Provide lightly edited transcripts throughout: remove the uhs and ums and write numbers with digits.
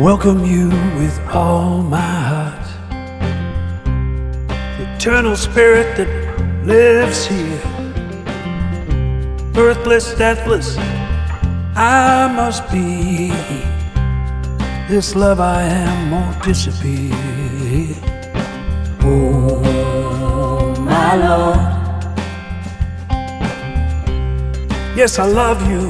welcome you with all my heart. The eternal spirit that lives here, birthless, deathless, I must be. This love I am won't disappear. Oh, my Lord, yes, I love you.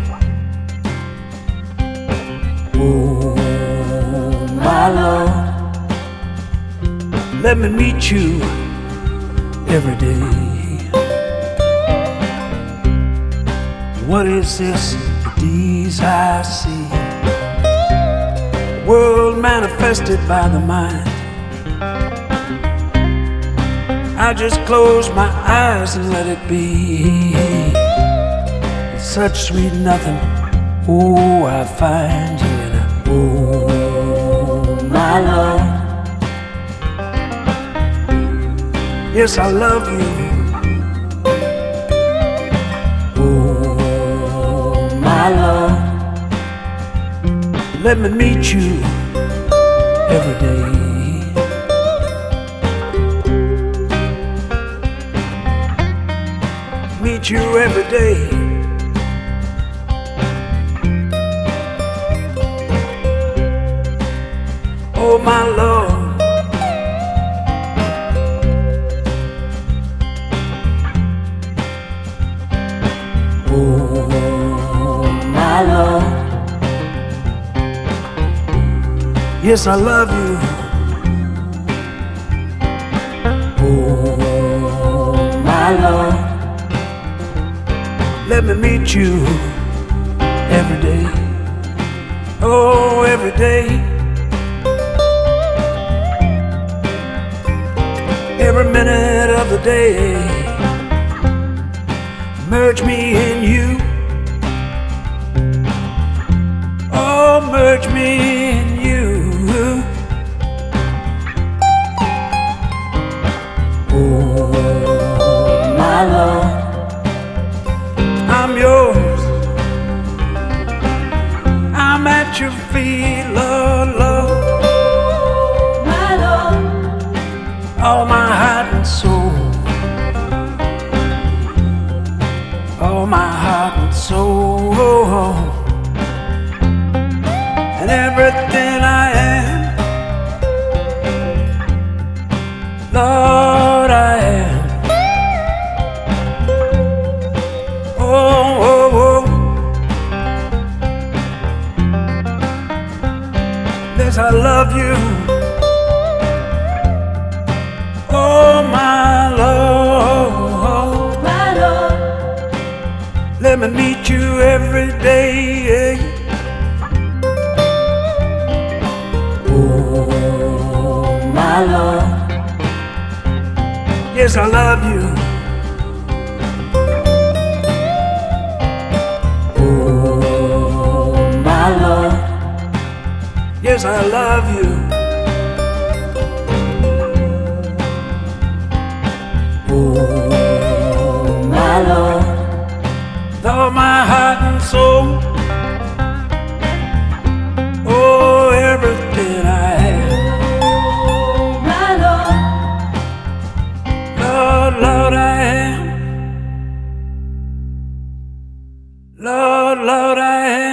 Oh, my Lord, let me meet you every day. What is this, the deeds I see? The world manifested by the mind. I just close my eyes and let it be. It's such sweet nothing, oh, I find you in a, oh, my Lord, yes, I love you. Oh, my Lord, let me meet you every day. Meet you every day. Oh, my Lord, oh, my Lord, yes, I love you. Oh, my Lord, let me meet you every day. Oh, every day. Every minute of the day, merge me in you. Oh, merge me in you. Oh, my Lord, I'm yours. I'm at your feet, Lord, Lord. All my heart and soul, all my heart and soul, and everything I am, Lord, I am. Oh, oh, oh, yes, I love you. Oh, my Lord, let me meet you every day. Oh, my Lord, yes, I love you. Oh, my Lord, yes, I love you. Oh, my Lord, with all my heart and soul, oh, everything I have. Oh, my Lord, Lord, Lord, I am. Lord, Lord, I am.